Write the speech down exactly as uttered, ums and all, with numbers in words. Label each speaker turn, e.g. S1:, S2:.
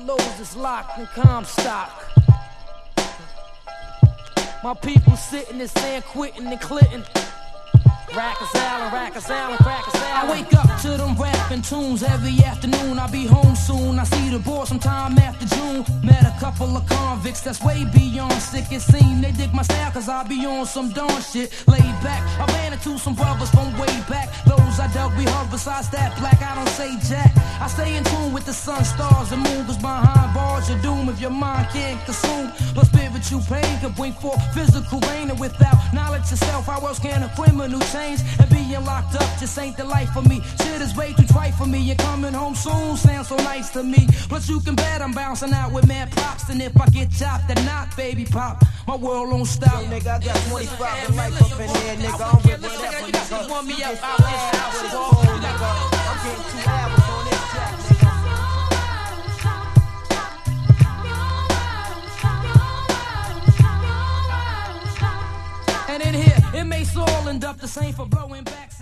S1: lows is locked in Comstock. My people sitting in San Quentin and Clinton. Rackers Allen, Rackers Allen, Rackers Allen. I wake up to them rapping tunes every afternoon. I'll be home soon. I see the board sometime after June. Met a couple of convicts that's way beyond sick. It seems they dig my style cause I be on some dawn shit. Laid back, I ran into some brothers from way back. Those I dealt with hard besides that black. I don't say jack. I stay in tune with the sun, stars, and moon. Cause behind bars you're doomed if your mind can't consume. But spiritual pain can bring forth physical rain. And without knowledge of self, how else can a criminal change? And being locked up just ain't the life for me. Shit is way too trite for me. You're coming home soon, sounds so nice to me. Plus you can bet I'm bouncing out with mad props. And if I get chopped or not, baby pop, my world won't stop.
S2: Yo, nigga, I got twenty-five to life up in here, nigga. I'm with whatever, nigga.
S1: You want me out out this house,
S2: nigga. I'm getting two hours on this track, nigga.
S1: And in here, it makes all end up the same for blowing back.